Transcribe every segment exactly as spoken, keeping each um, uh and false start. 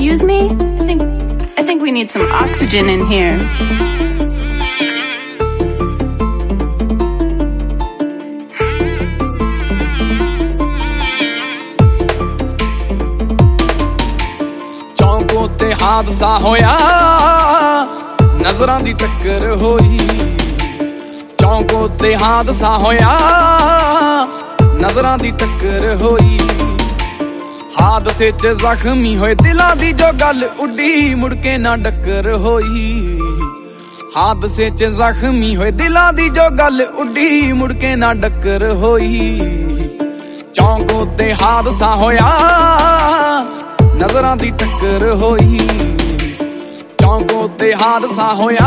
Excuse me? I think I think we need some oxygen in here. चौंको ते हादसा होया नजरां दी टक्कर होई चौंको ते हादसा होया नजरां दी टक्कर होई हादसे च जख्मी होए दिलां दी जो गल उड्डी मुड़के ना डक्कर होई हादसे च जख्मी होए दिलां दी जो गल उड्डी मुड़के ना डक्कर होई चौंको ते हादसा होया नजरां दी टक्कर होई चौंको ते हादसा होया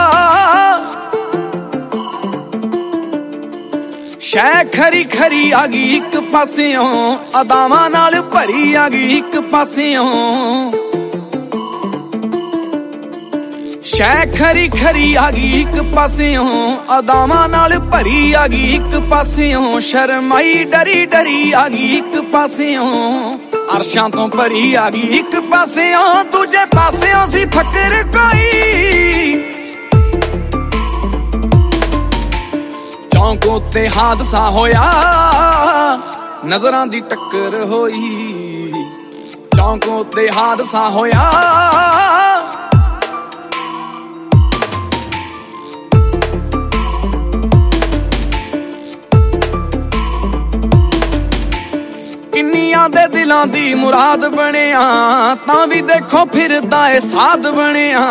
शै खरी खरी आ गई एक पासियों अदावां नाल भरी आ गई एक पासियों शै खरी खरी आ गई एक पासियों अदावां नाल भरी आ गई एक पासियों शर्माई डरी डरी आ गई एक पासियों अरशां तो भरी आ गई एक पासियों दूजे पासियों सी फकर कोई चौंको ते हादसा होया नजरां दी टक्कर होई चौंको ते हादसा होया किन्नियां दे दिलां दी मुराद बनिया तां भी देखो फिरदा ए साध बनिया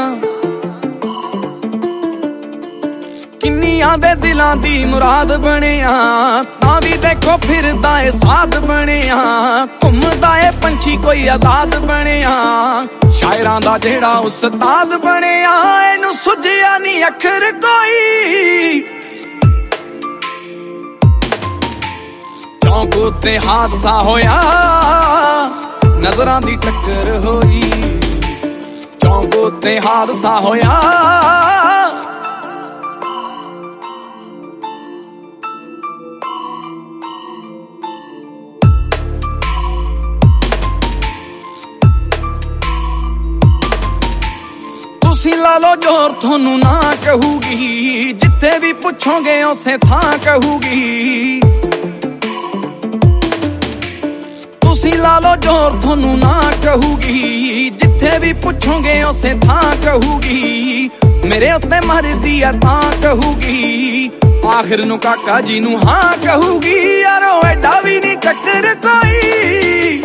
किन्नियां दे दिलां दी मुराद बनिया तां भी देखो फिरदा ए साध बनिया घुमदा ए पंछी कोई आजाद बनिया शायरां दा जेड़ा उस्ताद बनिया इनू सुझिया नी अखर कोई चौंको ते हादसा होया नजरां दी टक्कर होई चौंको ते हादसा होया तुसी ला लो जोर थोनू ना कहूगी जिथे भी पुछोगे उसे थां कहूगी तुसी ला लो जोर थोनू ना कहूगी जिथे भी पुछोगे उसे थां कहूगी मेरे उत्ते मरदी है तां कहूगी आखिर नू काका जी नू हां कहूगी यारो एडा भी नहीं टक्कर कोई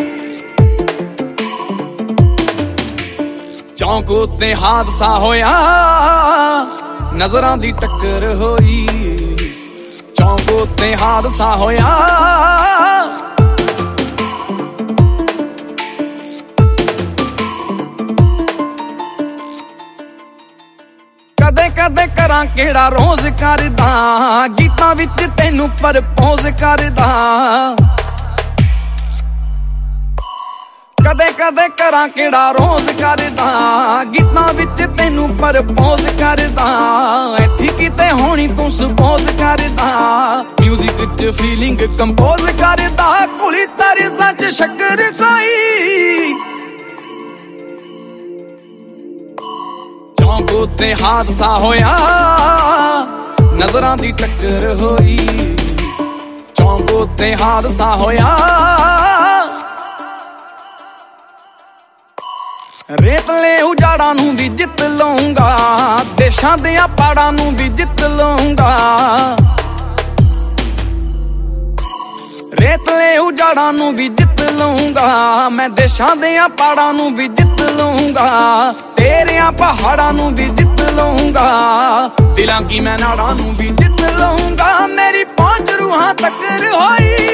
चौंको ते हादसा होया नजरां दी टक्कर होई चौंको ते हादसा होया कदे कदे करां केड़ा रोज करदा गीतां विच तैनू परपोज करदा कदे कदे करां केड़ा रोज करदा गीतां विच तैनू परपोज करदा इत्थे किते होनी तू सपोज करदा म्यूजिक च फीलिंग कंपोज करदा कुली तरज़ां च शक्कर कोई चौंको ते हादसा होया नजरां दी टक्कर होई चौंको ते हादसा होया रेतले उजाड़ा नू भी जित लूंगा देशां दियां पहाड़ां नू भी जित लूंगा रेतले उजाड़ा नू भी जित लूंगा मैं देशां दियां पहाड़ां नू भी जित लूंगा तेरियां पहाड़ां नू भी जित लूंगा दिलां की मैं नाड़ां नू भी जित लूंगा मेरी पहुंच रूहां तकर होई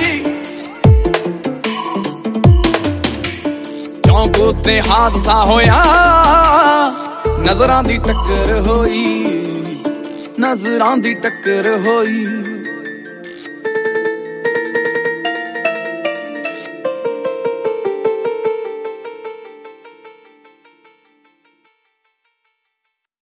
चौंको ते हादसा होया नजरां दी टक्कर होई नजरां दी टक्कर होई।